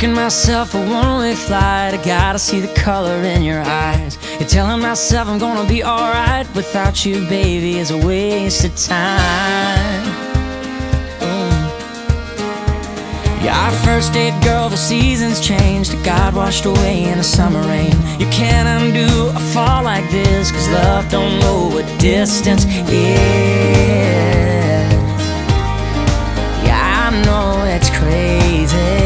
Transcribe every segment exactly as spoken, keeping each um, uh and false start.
booking myself a one-way flight. I gotta see the color in your eyes. You're telling myself I'm gonna be alright. Without you, baby, is a waste of time. mm. Yeah, our first date, girl, the seasons changed. God washed away in a summer rain. You can't undo a fall like this, cause love don't know what distance is. Yeah, I know it's crazy,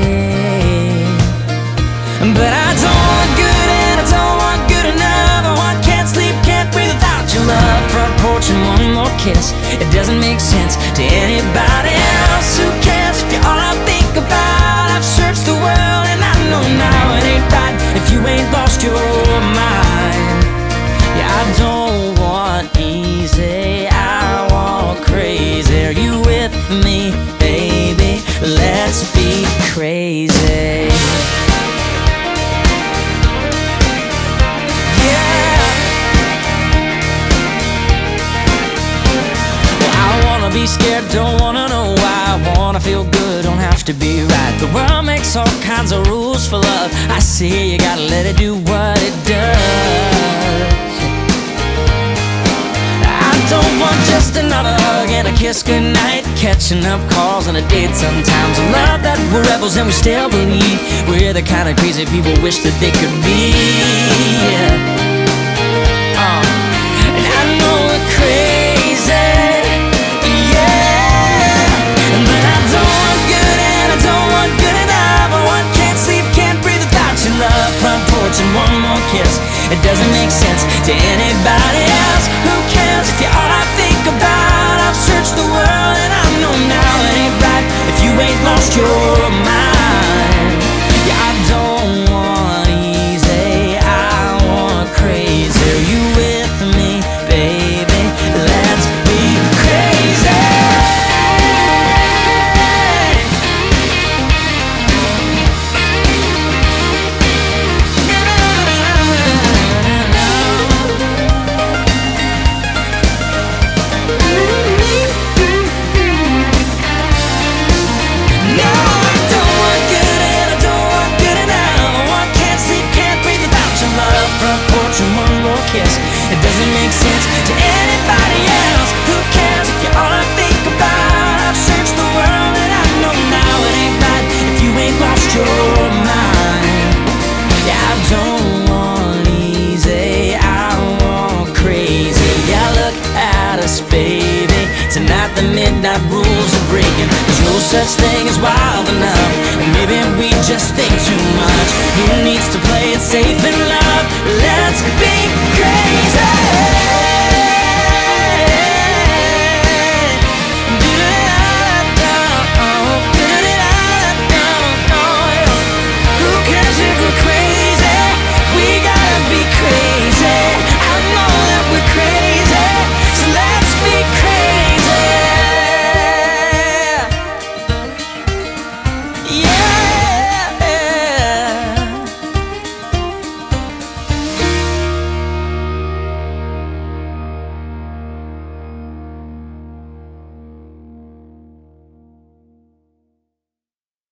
but I don't want good and I don't want good enough. I want can't sleep, can't breathe without your love. Front porch and one more kiss. It doesn't make sense to anybody else. Who cares if you're all I think about? I've searched the world and I know now it ain't right if you ain't lost your mind. Yeah, I don't want easy, I want crazy. Are you with me, baby? Let's be crazy. Be scared, don't wanna know why. I wanna feel good, don't have to be right. The world makes all kinds of rules for love. I see you gotta let it do what it does. I don't want just another hug and a kiss goodnight, catching up calls and a date sometimes. I love that we're rebels and we still believe we're the kind of crazy people wish that they could be. Yeah. uh, And I know we're crazy, and one more kiss. It doesn't make sense to anybody else. Who cares if you're all I think about? I've searched the world and I know now it ain't right if you ain't lost your mind. Yeah, I don't want easy, I want crazy. Are you with me, baby? Let's be crazy. It doesn't make sense to anybody else. Who cares if you're all I think about? I've searched the world and I know now it ain't right if you ain't lost your mind. Yeah, I don't want easy, I want crazy. Yeah, look at us, baby. Tonight the midnight rules are breaking. There's no such thing as wild enough, and maybe we just think too much. Who needs to play it safe in love? Let